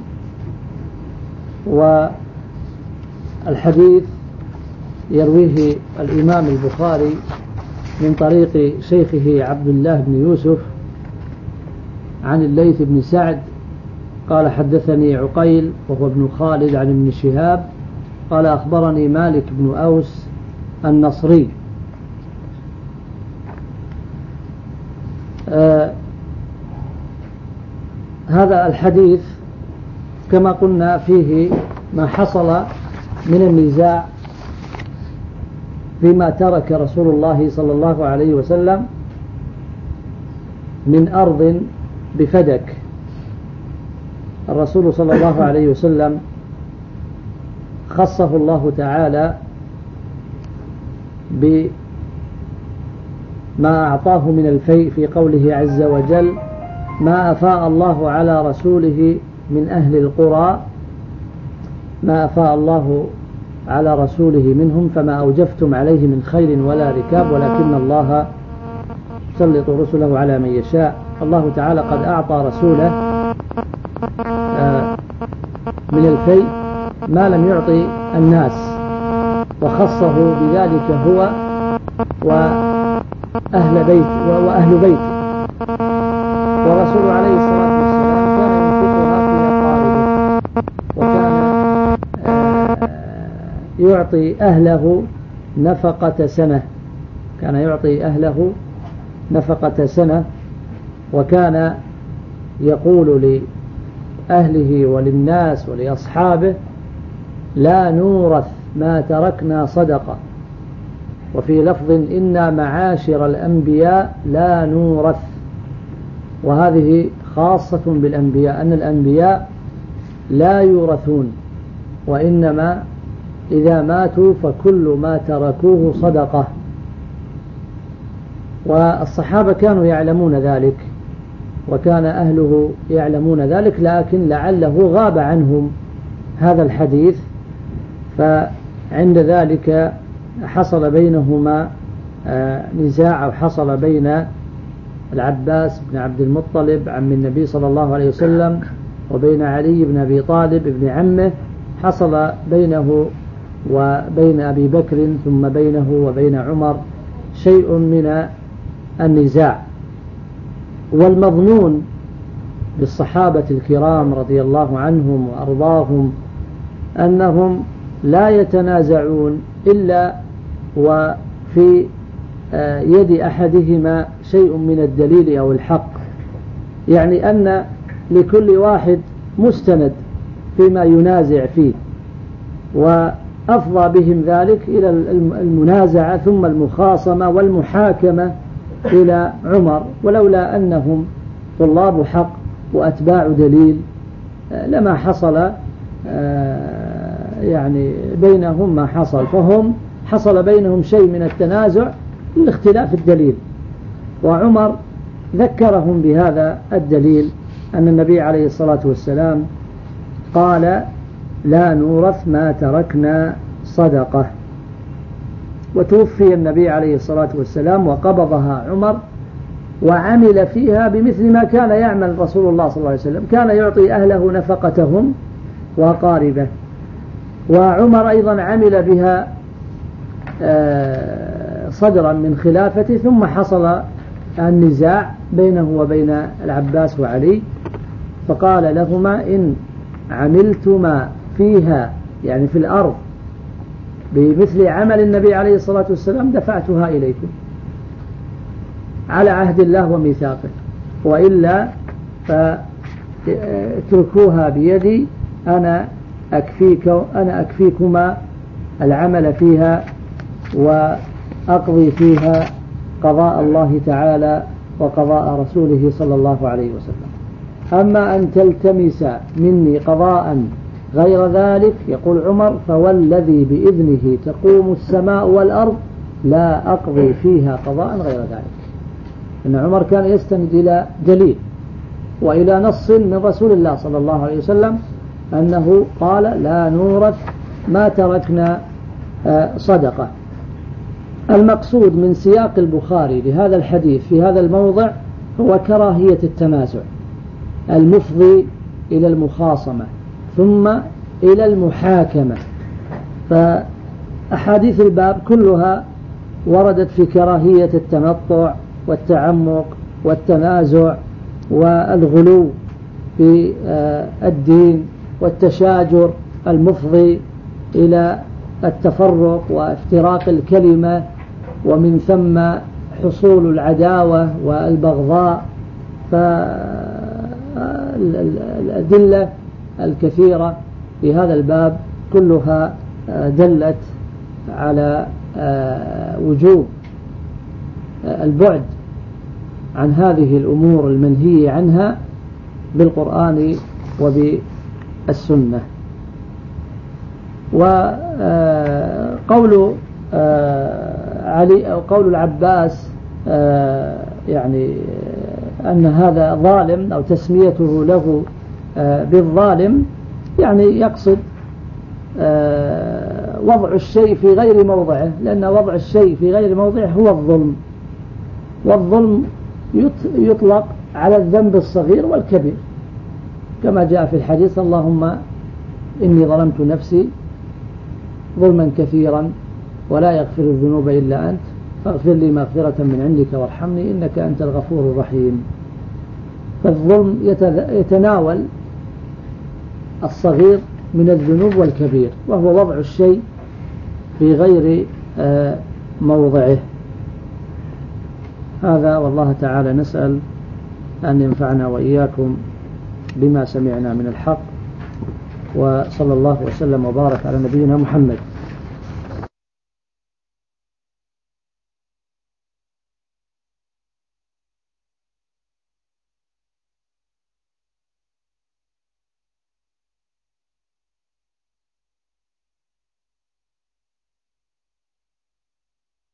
والحديث يرويه الإمام البخاري من طريق شيخه عبد الله بن يوسف عن الليث بن سعد قال حدثني عقيل وهو ابن خالد عن ابن شهاب قال أخبرني مالك بن أوس النصري. هذا الحديث كما قلنا فيه ما حصل من النزاع فيما ترك رسول الله صلى الله عليه وسلم من أرض بفدك الرسول صلى الله عليه وسلم خصه الله تعالى بما أعطاه من الفيء في قوله عز وجل: ما أفاء الله على رسوله من أهل القرى، ما أفاء الله على رسوله منهم فما أوجفتم عليه من خيل ولا ركاب ولكن الله يسلط رسله على من يشاء. الله تعالى قد أعطى رسوله من الفيء ما لم يعطي الناس، وخصه بذلك هو وأهل بيته. ورسول عليه الصلاة والسلام كان ينفقها في أقاربه، وكان يعطي أهله نفقة سنة، وكان يقول لأهله وللناس ولأصحابه: لا نورث ما تركنا صدقة. وفي لفظ: إنا معاشر الأنبياء لا نورث. وهذه خاصة بالأنبياء، أن الأنبياء لا يورثون، وإنما إذا ماتوا فكل ما تركوه صدقة. والصحابة كانوا يعلمون ذلك، وكان أهله يعلمون ذلك، لكن لعله غاب عنهم هذا الحديث، فعند ذلك حصل بينهما نزاع، أو حصل بين العباس بن عبد المطلب عم النبي صلى الله عليه وسلم وبين علي بن أبي طالب ابن عمه، حصل بينه وبين أبي بكر ثم بينه وبين عمر شيء من النزاع. والمظنون بالصحابة الكرام رضي الله عنهم وأرضاهم أنهم لا يتنازعون إلا وفي يد أحدهما شيء من الدليل أو الحق، يعني أن لكل واحد مستند فيما ينازع فيه، وأفضى بهم ذلك إلى المنازعة ثم المخاصمة والمحاكمة إلى عمر، ولولا أنهم طلاب حق وأتباع دليل لما حصل يعني بينهم ما حصل، فهم حصل بينهم شيء من التنازع لاختلاف الدليل. وعمر ذكرهم بهذا الدليل، أن النبي عليه الصلاة والسلام قال: لا نورث ما تركنا صدقة. وتوفي النبي عليه الصلاة والسلام وقبضها عمر، وعمل فيها بمثل ما كان يعمل رسول الله صلى الله عليه وسلم، كان يعطي أهله نفقتهم وأقاربه. وعمر أيضا عمل بها صدرا من خلافته، ثم حصل النزاع بينه وبين العباس وعلي، فقال لهما: إن عملتما فيها يعني في الأرض بمثل عمل النبي عليه الصلاة والسلام دفعتها إليكم على عهد الله وميثاقه، وإلا فاتركوها بيدي، أنا أكفيكما العمل فيها وأقضي فيها قضاء الله تعالى وقضاء رسوله صلى الله عليه وسلم. أما أن تلتمس مني قضاء غير ذلك، يقول عمر: فوالذي بإذنه تقوم السماء والأرض لا أقضي فيها قضاء غير ذلك. إن عمر كان يستند إلى دليل وإلى نص من رسول الله صلى الله عليه وسلم أنه قال: لا نورث ما تركنا صدقة. المقصود من سياق البخاري لهذا الحديث في هذا الموضع هو كراهية التنازع المفضي إلى المخاصمة ثم إلى المحاكمة. فأحاديث الباب كلها وردت في كراهية التنطع والتعمق والتنازع والغلو في الدين والتشاجر المفضي إلى التفرق وافتراق الكلمة، ومن ثم حصول العداوة والبغضاء. فالأدلة الكثيرة في هذا الباب كلها دلت على وجوب البعد عن هذه الأمور المنهي عنها بالقرآن وبالسنة. وقول علي أو قول العباس يعني أن هذا ظالم أو تسميته له بالظالم يعني يقصد وضع الشيء في غير موضعه، لأن وضع الشيء في غير موضعه هو الظلم، والظلم يطلق على الذنب الصغير والكبير كما جاء في الحديث: اللهم إني ظلمت نفسي ظلما كثيرا ولا يغفر الذنوب إلا أنت فاغفر لي مغفرة من عندك وارحمني إنك أنت الغفور الرحيم. فالظلم يتناول الصغير من الذنوب والكبير، وهو وضع الشيء في غير موضعه. هذا والله تعالى نسأل أن ينفعنا وإياكم بما سمعنا من الحق، وصلى الله وسلم وبارك على نبينا محمد.